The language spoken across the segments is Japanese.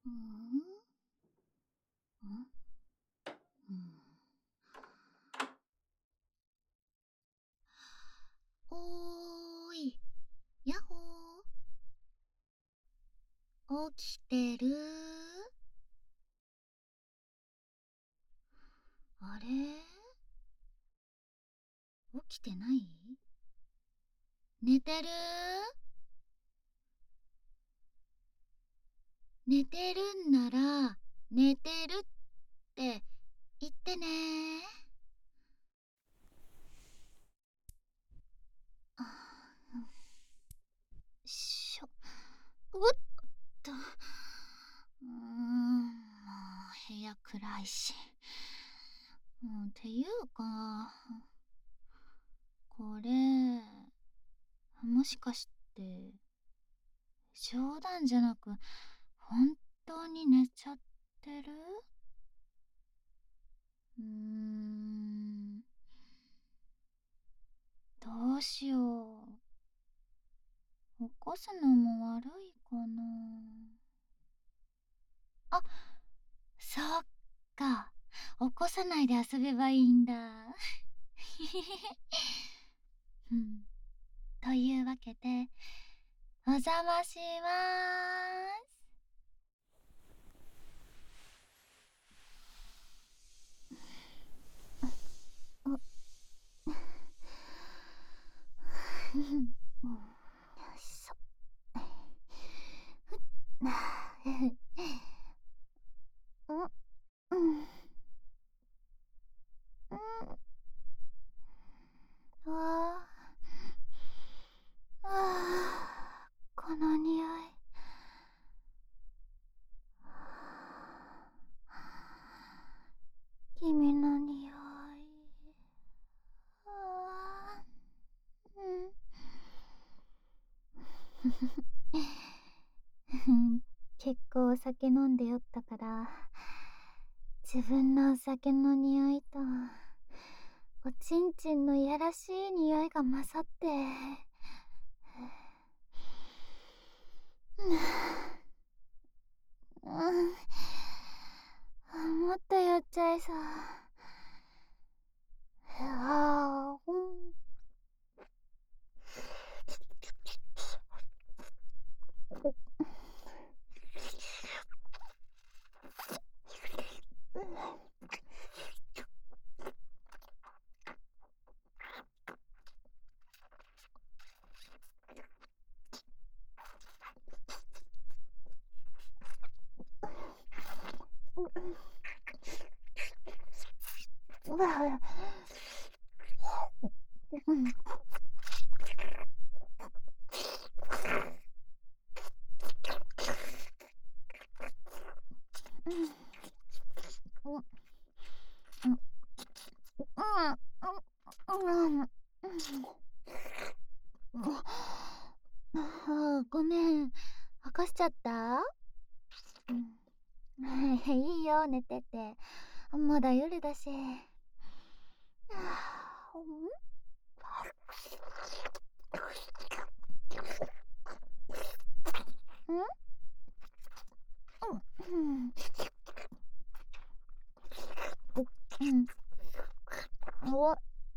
うん、うん、おーい、やっほー、起きてる？あれ、起きてない？寝てる？寝てるんなら、寝てるって言ってね。あ、よいしょ。おっと。もう部屋暗いし。っていうか、これ、もしかして、冗談じゃなく、本当に寝ちゃってる？うーん、どうしよう。起こすのも悪いかな。あ、そっか。起こさないで遊べばいいんだ。うん、というわけで、お邪魔しまーす。よいしょ。うん、うん、うん。ああ、この匂い。君の匂い。あうん。結構お酒飲んで酔ったから、自分のお酒の匂いとおちんちんのいやらしい匂いが混ざって、うん、もっと酔っちゃいそう。あー、うん。うわ、うん、うん、うん、うん、うん、ごめん、起こしちゃった？うん、いいよ、寝てて。まだ夜だし。うん、うん、うん、お、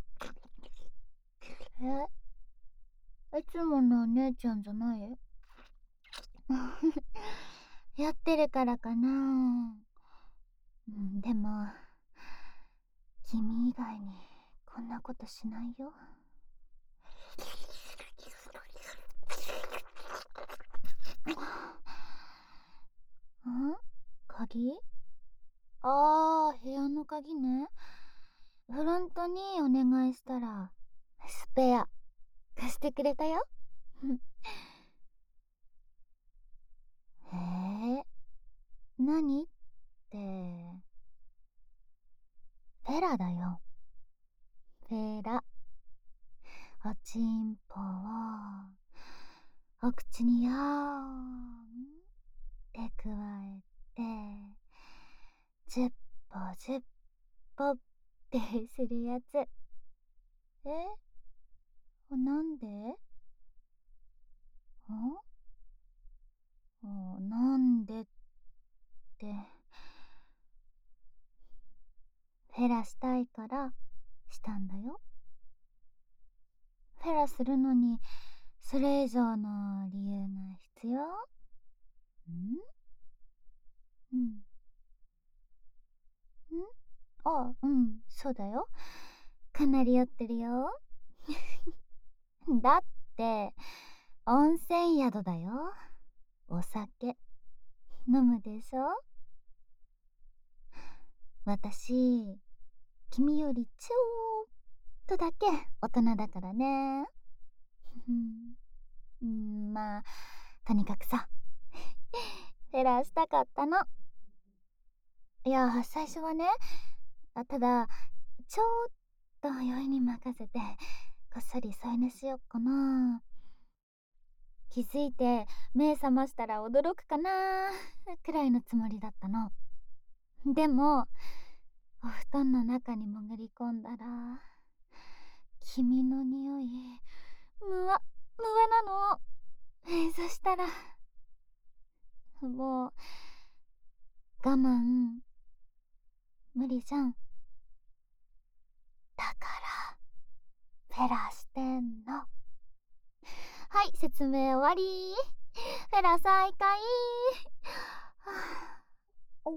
いつものお姉ちゃんじゃない？やってるからかな。うん、でも、君以外にこんなことしないよ。ん？鍵？あー、部屋の鍵ね。フロントにお願いしたら、スペア貸してくれたよ。へえ、何って、フェラだよ。フェラ。おちんぽをお口によーんってくわえて、ジュッポジュッポってするやつ。なんで？んなんでっラしたいからしたんだよ。フェラするのにそれ以上の理由が必要？うん。あ、そうだよ。かなり酔ってるよ。だって、温泉宿だよ。お酒、飲むでしょ？私、君よりちょっとだけ大人だからね。まあ、とにかくさ、フェラーしたかったの。いや、最初はね、ただ、ちょっと酔いに任せて、こっそり添い寝しよっかな。気づいて目覚ましたら驚くかなくらいのつもりだったの。でも、お布団の中に潜り込んだら、君の匂い、むわ、むわなの。そしたら、もう、我慢、無理じゃん。だから、フェラーしてんの。はい、説明終わり。フェラ再開。はあ、お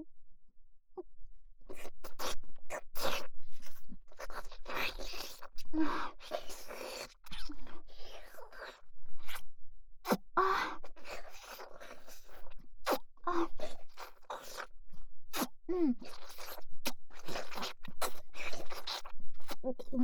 ああ、うん。うん。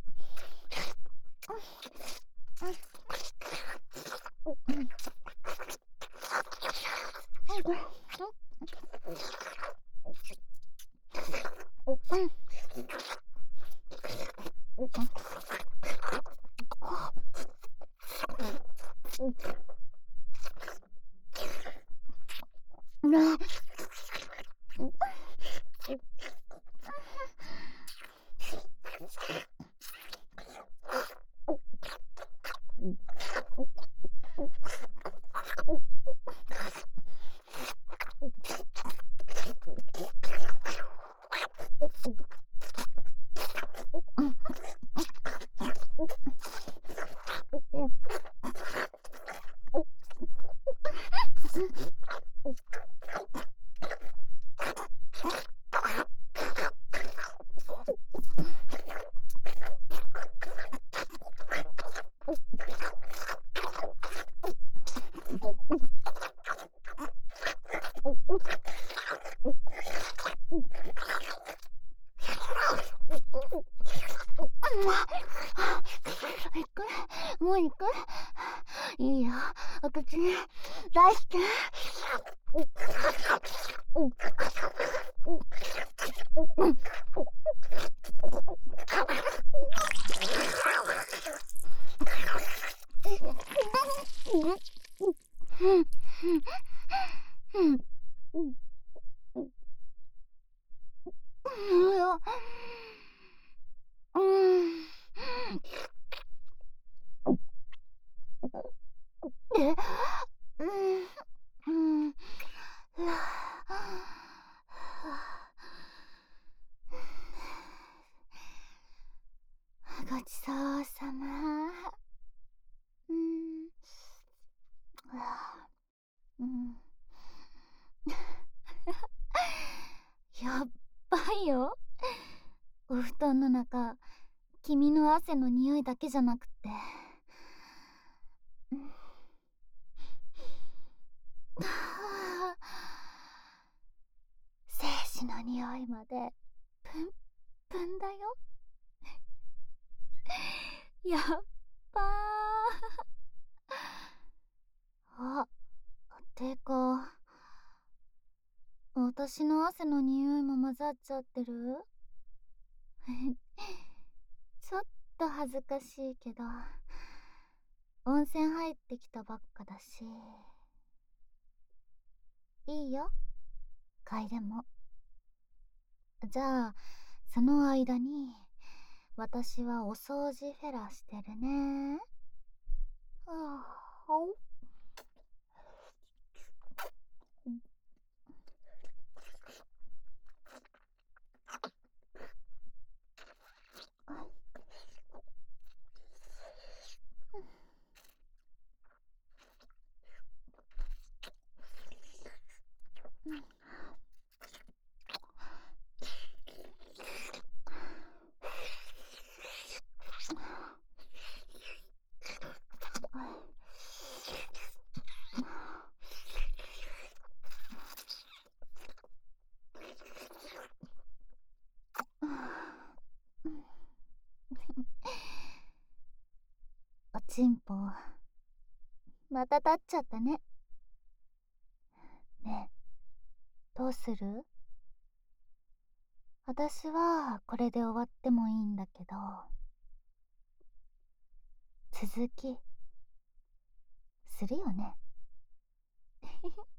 行く？もう行く？いいよ、私大好き。うん。え、うん、うん、ごちそうさま。うん、うん、やっばいよ。お布団の中、君の汗の匂いだけじゃなくて、精子の匂いまでプンプンだよ。やっばー。てか、私の汗の匂いも混ざっちゃってる？ちょっと恥ずかしいけど、温泉入ってきたばっかだし、いいよ、嗅いでも。じゃあ、その間に、私はお掃除フェラしてるね。おちんぽまた立っちゃったね。ねえ、どうする？私はこれで終わってもいいんだけど、続きするよね。